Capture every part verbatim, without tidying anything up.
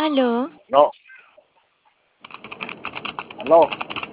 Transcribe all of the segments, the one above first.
Aló, No, no,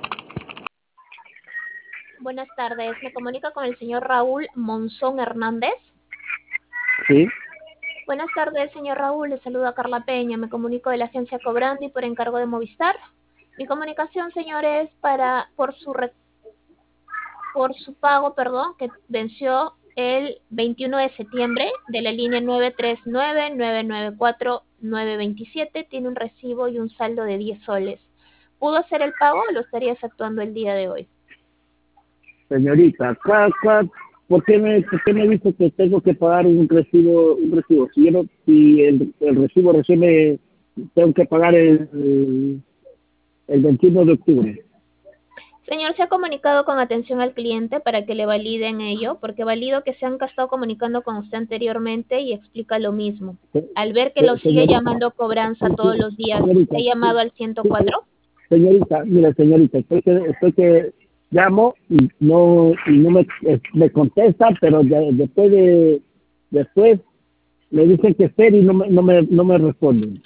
Buenas tardes, me comunica con el señor Raúl Monzón Hernández. sí, Buenas tardes, señor Raúl, le saluda Carla Peña, me comunico de la agencia Cobrandi por encargo de Movistar. Mi comunicación, señor, es para por su re- por su pago, perdón, que venció el veintiuno de septiembre de la línea nueve tres nueve nueve nueve cuatro nueve dos siete. Tiene un recibo y un saldo de diez soles. ¿Pudo hacer el pago o lo estaría efectuando el día de hoy? señorita, ¿cuá- cuá- ¿por qué me, por qué me dice que tengo que pagar un recibo, un recibo? Si yo no, si el, el recibo recién me tengo que pagar el, el, el veintiuno de octubre. Señor, ¿se ha comunicado con atención al cliente para que le validen ello? Porque valido que se han estado comunicando con usted anteriormente y explica lo mismo. Se- Al ver que lo se- sigue Señorita, llamando cobranza todos los días, señorita, ¿he llamado al ciento cuatro? señorita, mira, señorita, estoy que, estoy que llamo y no, y no me, eh, me contesta, pero ya- después de, después me dicen que espere y no me, no me, no me responden.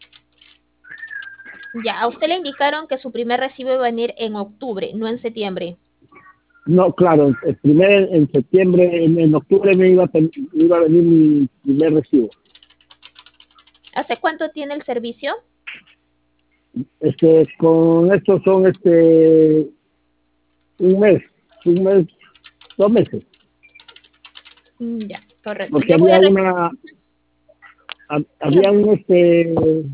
Ya, a usted le indicaron que su primer recibo iba a venir en octubre, no en septiembre. No, claro, el primer, en septiembre, en, en octubre me iba, a, pen- me iba a venir mi primer recibo. ¿Hace cuánto tiene el servicio? Este, con esto son este un mes, un mes, dos meses, Mm, Ya, correcto. porque Yo voy a... había re- una, hab- había Dígame. un este,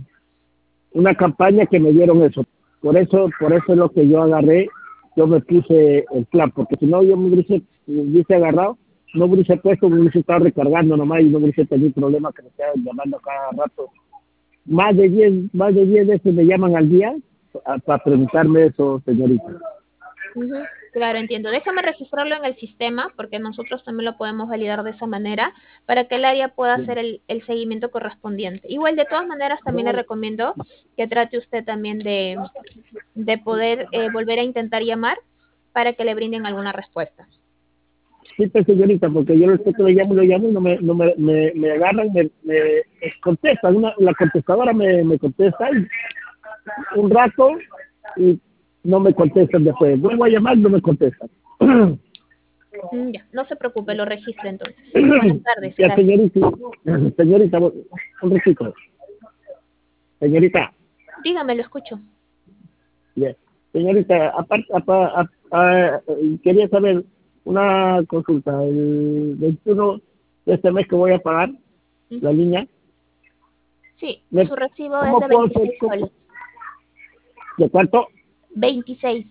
una campaña que me dieron eso. Por eso, por eso es lo que yo agarré, yo me puse el plan, porque si no yo me hubiese, me hubiese agarrado, no me hubiese puesto, me hubiese estado recargando nomás y no hubiese tenido problema que me estaban llamando cada rato. Más de diez, más de diez veces me llaman al día a- para preguntarme eso, señorita. Ujú, claro, entiendo. Déjame registrarlo en el sistema porque nosotros también lo podemos validar de esa manera para que el área pueda hacer el, el seguimiento correspondiente. Igual, de todas maneras, también le recomiendo que trate usted también de, de poder eh, volver a intentar llamar para que le brinden alguna respuesta. Sí, pues, señorita, porque yo después que le llamo, le llamo y no me, no me, me, me agarran, me, me contestan, una, la contestadora me, me contesta y un rato y no me contestan después. Vuelvo a llamar y no me contestan. Mm, ya, no se preocupe, lo registro entonces. Buenas tardes, Ya, gracias. señorita, señorita, un ratito. Señorita, Dígame, lo escucho. ya. Señorita, aparte, apa- a- a- quería saber una consulta. El veintiuno de este mes que voy a pagar, la Ujú. línea, Sí, me- su recibo es ¿cómo de puedo hacer? veintiséis ¿Cómo- soles. ¿De cuánto? veintiséis.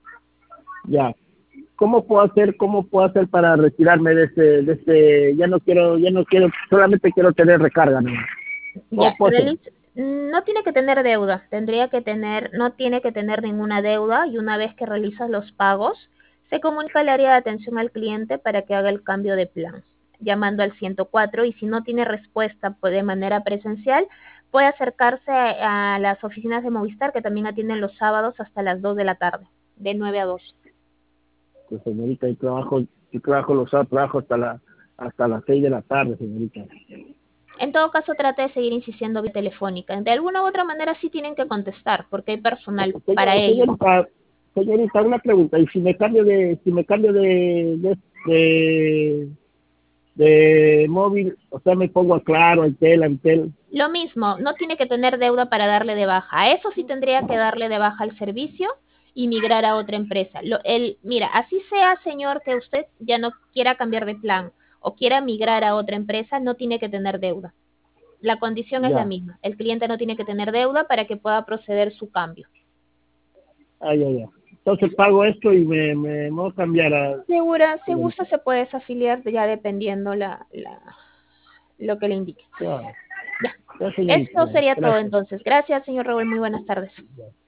Ya. ¿Cómo puedo hacer, cómo puedo hacer para retirarme de este, de este, ya no quiero, ya no quiero, solamente quiero tener recarga, ¿no? ¿Cómo Ya, puedo hacer? realiza- no tiene que tener deuda, tendría que tener, no tiene que tener ninguna deuda y una vez que realizas los pagos, se comunica al área de atención al cliente para que haga el cambio de plan, llamando al ciento cuatro y si no tiene respuesta pues, de manera presencial, puede acercarse a, a las oficinas de Movistar que también atienden los sábados hasta las dos de la tarde, de nueve a dos. Pues señorita, yo trabajo, yo trabajo los sábados, trabajo hasta la, hasta las seis de la tarde, señorita. En todo caso, trate de seguir insistiendo vía telefónica. De alguna u otra manera sí tienen que contestar porque hay personal para Señor- ello. Señorita, señorita, una pregunta, y si me cambio de, si me cambio de, de, de, de móvil, o sea, me pongo a Claro, a Entel, a Entel, Lo mismo, no tiene que tener deuda para darle de baja. A eso sí tendría que darle de baja el servicio y migrar a otra empresa. Lo, el, mira, así sea, señor, que usted ya no quiera cambiar de plan o quiera migrar a otra empresa, no tiene que tener deuda. La condición es la ya, misma. El cliente no tiene que tener deuda para que pueda proceder su cambio. ay, ay, ay. Entonces pago esto y me, me, me voy a cambiar a, Segura, si gusta señorita. se puede desafiliar ya dependiendo la, la, lo que le indique. Ya, Ya. ya, señorita, Esto ya. sería todo Gracias. entonces. Gracias, señor Raúl. Muy buenas tardes.